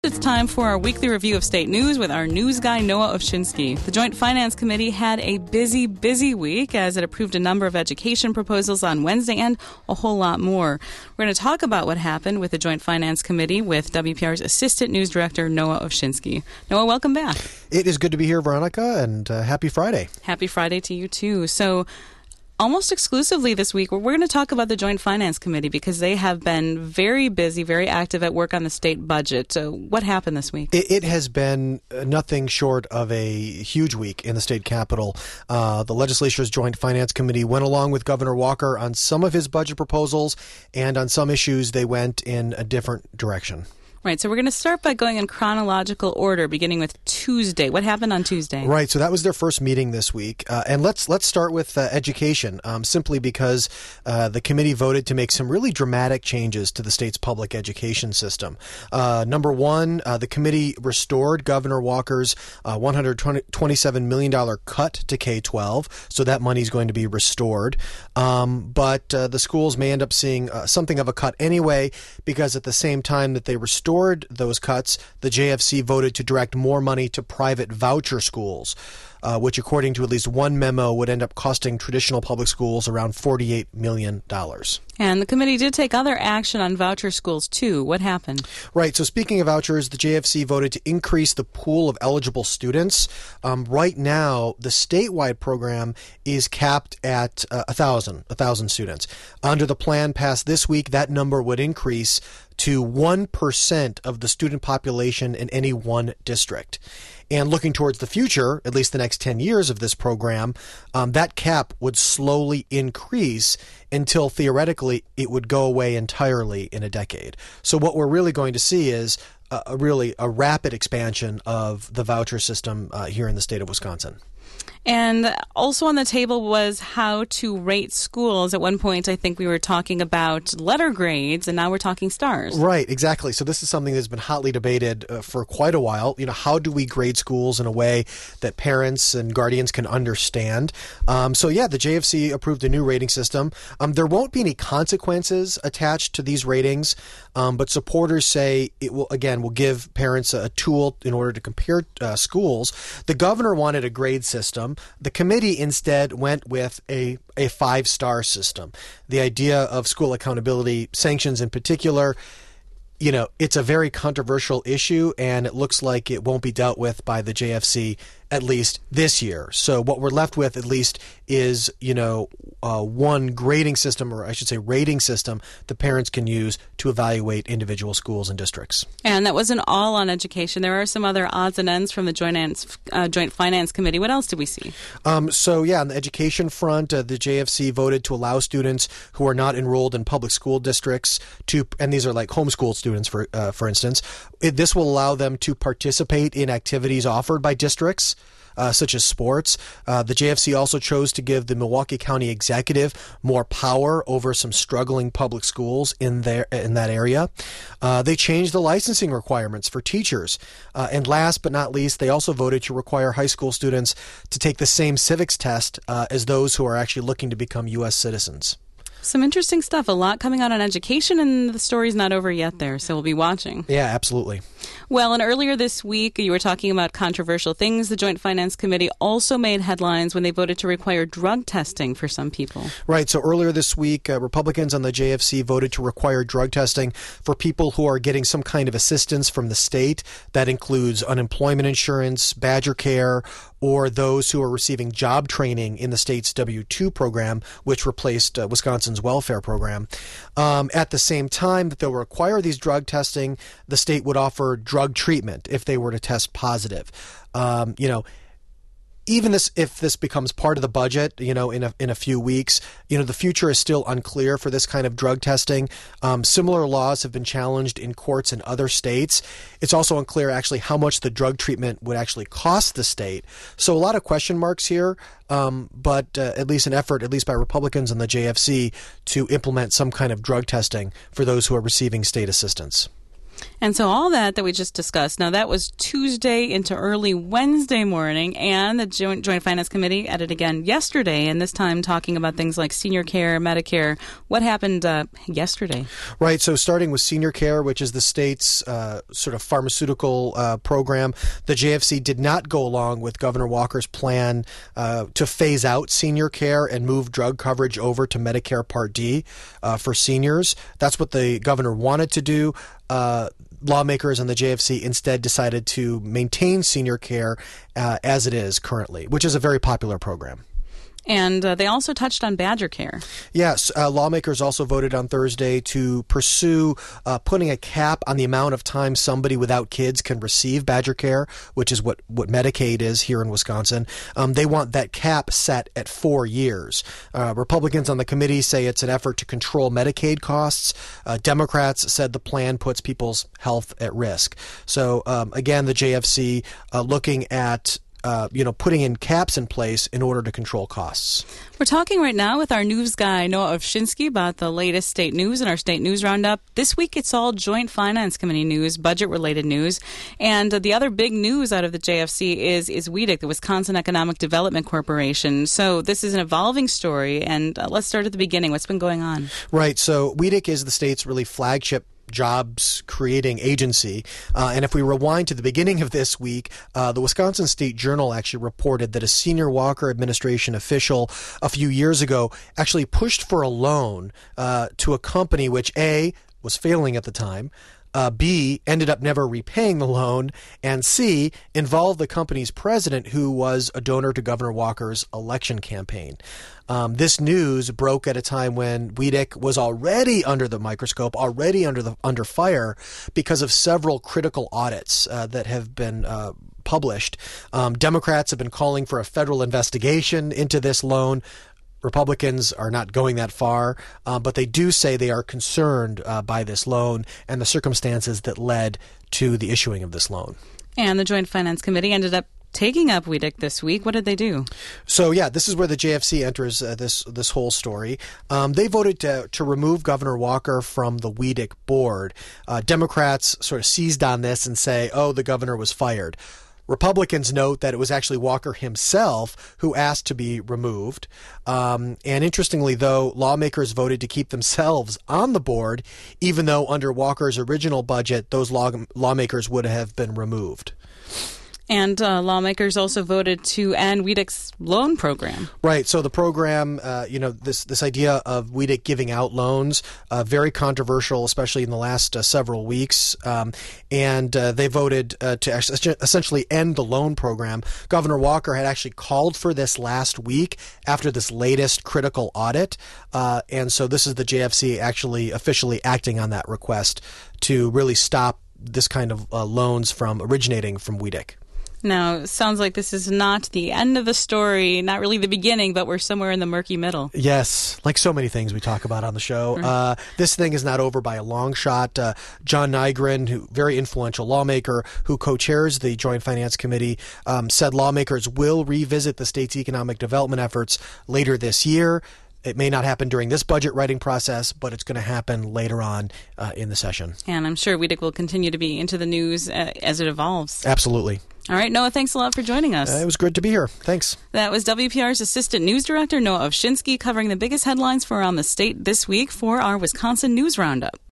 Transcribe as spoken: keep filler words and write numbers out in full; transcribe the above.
It's time for our weekly review of state news with our news guy, Noah Ovchinsky. The Joint Finance Committee had a busy, busy week as it approved a number of education proposals on Wednesday and a whole lot more. We're going to talk about what happened with the Joint Finance Committee with W P R's Assistant News Director, Noah Ovchinsky. Noah, welcome back. It is good to be here, Veronica, and uh, happy Friday. Happy Friday to you, too. So, almost exclusively this week, we're going to talk about the Joint Finance Committee because they have been very busy, very active at work on the state budget. So what happened this week? It, it has been nothing short of a huge week in the state capitol. Uh, the legislature's Joint Finance Committee went along with Governor Walker on some of his budget proposals, and on some issues they went in a different direction. Right, so we're going to start by going in chronological order, beginning with Tuesday. What happened on Tuesday? Right, so that was their first meeting this week. Uh, and let's let's start with uh, education, um, simply because uh, the committee voted to make some really dramatic changes to the state's public education system. Uh, number one, uh, the committee restored Governor Walker's uh, one hundred twenty-seven million dollars cut to K twelve, so that money is going to be restored. Um, but uh, the schools may end up seeing uh, something of a cut anyway, because at the same time that they restored those cuts, the J F C voted to direct more money to private voucher schools, uh, which, according to at least one memo, would end up costing traditional public schools around forty-eight million dollars. And the committee did take other action on voucher schools, too. What happened? Right. So speaking of vouchers, the J F C voted to increase the pool of eligible students. Um, right now, the statewide program is capped at uh, one thousand, one thousand students. Under the plan passed this week, that number would increase to one percent of the student population in any one district. And looking towards the future, at least the next ten years of this program, um, that cap would slowly increase until theoretically it would go away entirely in a decade. So what we're really going to see is a, a really a rapid expansion of the voucher system uh, here in the state of Wisconsin. And also on the table was how to rate schools. At one point, I think we were talking about letter grades, and now we're talking stars. Right, exactly. So this is something that's been hotly debated uh, for quite a while. You know, how do we grade schools in a way that parents and guardians can understand? Um, so yeah, the J F C approved a new rating system. Um, there won't be any consequences attached to these ratings, um, but supporters say it will, again, will give parents a tool in order to compare uh, schools. The governor wanted a grade system. The committee instead went with a, a five-star system. The idea of school accountability sanctions in particular, you know, it's a very controversial issue, and it looks like it won't be dealt with by the J F C at least this year. So what we're left with at least is, you know, uh, one grading system, or I should say rating system, that parents can use to evaluate individual schools and districts. And that wasn't all on education. There are some other odds and ends from the Joint, uh, Joint Finance Committee. What else did we see? Um, so, yeah, on the education front, uh, the J F C voted to allow students who are not enrolled in public school districts to, and these are like homeschool students, for uh, for instance, it, this will allow them to participate in activities offered by districts, Uh, such as sports. Uh, the J F C also chose to give the Milwaukee County Executive more power over some struggling public schools in there in that area. Uh, they changed the licensing requirements for teachers. Uh, and last but not least, they also voted to require high school students to take the same civics test uh, as those who are actually looking to become U S citizens. Some interesting stuff. A lot coming out on education, and the story's not over yet there, so we'll be watching. Yeah, absolutely. Well, and earlier this week, you were talking about controversial things. The Joint Finance Committee also made headlines when they voted to require drug testing for some people. Right. So earlier this week, uh, Republicans on the J F C voted to require drug testing for people who are getting some kind of assistance from the state. That includes unemployment insurance, Badger Care, or those who are receiving job training in the state's W two program, which replaced uh, Wisconsin's welfare program. Um, at the same time that they'll require these drug testing, the state would offer drug treatment if they were to test positive. Um, you know, even this, if this becomes part of the budget, you know, in a in a few weeks, you know, the future is still unclear for this kind of drug testing. Um, similar laws have been challenged in courts in other states. It's also unclear actually how much the drug treatment would actually cost the state. So a lot of question marks here, um, but uh, at least an effort, at least by Republicans and the J F C, to implement some kind of drug testing for those who are receiving state assistance. And so all that that we just discussed, now that was Tuesday into early Wednesday morning, and the Joint, Joint Finance Committee at it again yesterday, and this time talking about things like senior care, Medicare. What happened uh, yesterday? Right, so starting with senior care, which is the state's uh, sort of pharmaceutical uh, program, the J F C did not go along with Governor Walker's plan uh, to phase out senior care and move drug coverage over to Medicare Part D uh, for seniors. That's what the governor wanted to do. Uh, lawmakers and the J F C instead decided to maintain senior care uh, as it is currently, which is a very popular program. And uh, they also touched on Badger Care. Yes, uh, lawmakers also voted on Thursday to pursue uh, putting a cap on the amount of time somebody without kids can receive Badger Care, which is what, what Medicaid is here in Wisconsin. Um, they want that cap set at four years. Uh, Republicans on the committee say it's an effort to control Medicaid costs. Uh, Democrats said the plan puts people's health at risk. So, um, again, the J F C uh, looking at Uh, you know, putting in caps in place in order to control costs. We're talking right now with our news guy, Noah Ovshinsky, about the latest state news and our state news roundup. This week, it's all Joint Finance Committee news, budget-related news. And uh, the other big news out of the J F C is, is W E D C, the Wisconsin Economic Development Corporation. So this is an evolving story. And uh, let's start at the beginning. What's been going on? Right. So W E D C is the state's really flagship jobs creating agency. Uh, and if we rewind to the beginning of this week, uh, the Wisconsin State Journal actually reported that a senior Walker administration official a few years ago actually pushed for a loan uh, to a company which A, was failing at the time, Uh, B, ended up never repaying the loan, and C, involved the company's president, who was a donor to Governor Walker's election campaign. Um, this news broke at a time when W E D C was already under the microscope, already under the under fire, because of several critical audits uh, that have been uh, published. Um, Democrats have been calling for a federal investigation into this loan. Republicans are not going that far, uh, but they do say they are concerned uh, by this loan and the circumstances that led to the issuing of this loan. And the Joint Finance Committee ended up taking up W E D C this week. What did they do? So, yeah, this is where the J F C enters uh, this this whole story. Um, they voted to, to remove Governor Walker from the W E D C board. Uh, Democrats sort of seized on this and say, oh, the governor was fired. Republicans note that it was actually Walker himself who asked to be removed. Um, and interestingly, though, lawmakers voted to keep themselves on the board, even though under Walker's original budget, those law- lawmakers would have been removed. And uh, lawmakers also voted to end W E D C's loan program. Right. So the program, uh, you know, this this idea of W E D C giving out loans, uh, very controversial, especially in the last uh, several weeks. Um, and uh, they voted uh, to essentially end the loan program. Governor Walker had actually called for this last week after this latest critical audit. Uh, and so this is the J F C actually officially acting on that request to really stop this kind of uh, loans from originating from W E D C. Now, it sounds like this is not the end of the story, not really the beginning, but we're somewhere in the murky middle. Yes, like so many things we talk about on the show. Right. Uh, this thing is not over by a long shot. Uh, John Nygren, who very influential lawmaker who co-chairs the Joint Finance Committee, um, said lawmakers will revisit the state's economic development efforts later this year. It may not happen during this budget writing process, but it's going to happen later on uh, in the session. And I'm sure W E D C will continue to be into the news uh, as it evolves. Absolutely. All right, Noah, thanks a lot for joining us. Uh, it was good to be here. Thanks. That was W P R's Assistant News Director, Noah Ovshinsky, covering the biggest headlines from around the state this week for our Wisconsin News Roundup.